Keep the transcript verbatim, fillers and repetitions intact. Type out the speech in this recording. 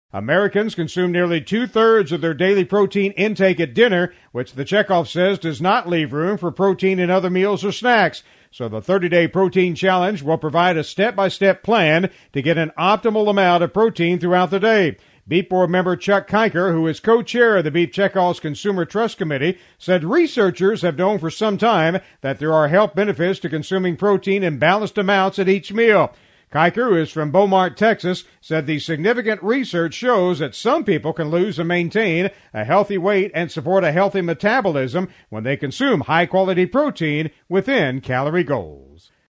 Americans consume nearly two-thirds of their daily protein intake at dinner, which the checkoff says does not leave room for protein in other meals or snacks. So the thirty-day protein challenge will provide a step-by-step plan to get an optimal amount of protein throughout the day. Beef Board member Chuck Kiker, who is co-chair of the Beef Checkoff's Consumer Trust Committee, said researchers have known for some time that there are health benefits to consuming protein in balanced amounts at each meal. Kiker, who is from Beaumont, Texas, said the significant research shows that some people can lose and maintain a healthy weight and support a healthy metabolism when they consume high-quality protein within Calorie Gold.